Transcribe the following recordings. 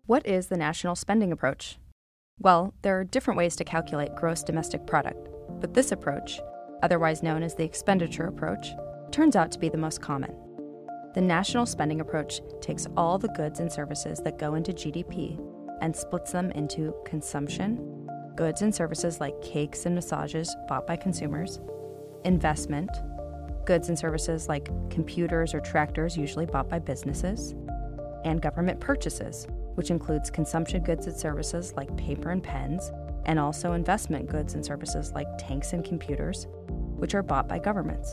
What is the national spending approach? Well, there are different ways to calculate gross domestic product, but this approach, otherwise known as the expenditure approach, turns out to be the most common. The national spending approach takes all the goods and services that go into GDP and splits them into consumption, goods and services like cakes and massages bought by consumers, investment, goods and services like computers or tractors usually bought by businesses, and government purchases, which includes consumption goods and services like paper and pens, and also investment goods and services like tanks and computers, which are bought by governments.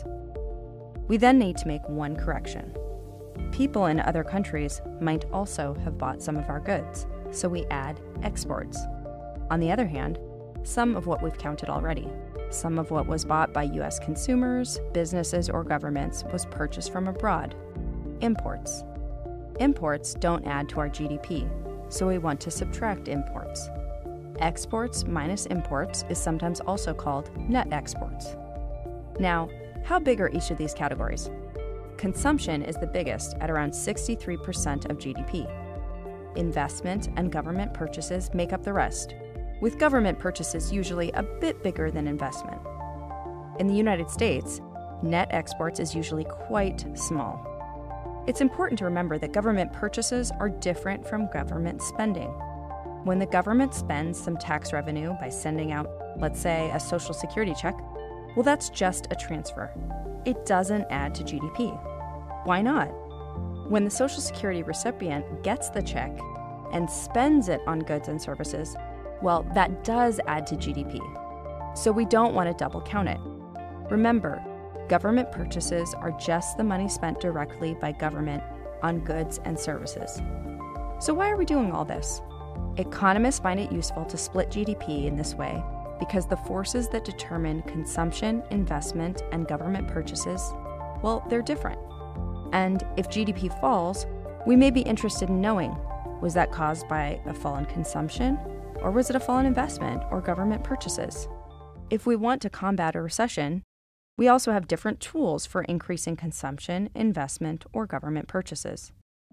We then need to make one correction. People in other countries might also have bought some of our goods, so we add exports. On the other hand, some of what we've counted already, some of what was bought by U.S. consumers, businesses, or governments was purchased from abroad, imports. Imports don't add to our GDP, so we want to subtract imports. Exports minus imports is sometimes also called net exports. Now, how big are each of these categories? Consumption is the biggest at around 63% of GDP. Investment and government purchases make up the rest, with government purchases usually a bit bigger than investment. In the United States, net exports is usually quite small. It's important to remember that government purchases are different from government spending. When the government spends some tax revenue by sending out, let's say, a Social Security check, well, that's just a transfer. It doesn't add to GDP. Why not? When the Social Security recipient gets the check and spends it on goods and services, well, that does add to GDP. So we don't want to double count it. Remember, government purchases are just the money spent directly by government on goods and services. So why are we doing all this? Economists find it useful to split GDP in this way because the forces that determine consumption, investment, and government purchases, well, they're different. And if GDP falls, we may be interested in knowing, was that caused by a fall in consumption, or was it a fall in investment or government purchases? If we want to combat a recession, we also have different tools for increasing consumption, investment, or government purchases.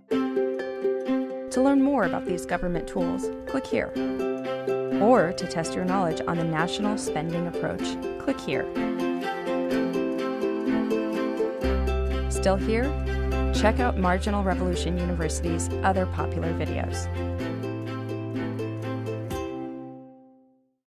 To learn more about these government tools, click here. Or to test your knowledge on the national spending approach, click here. Still here? Check out Marginal Revolution University's other popular videos.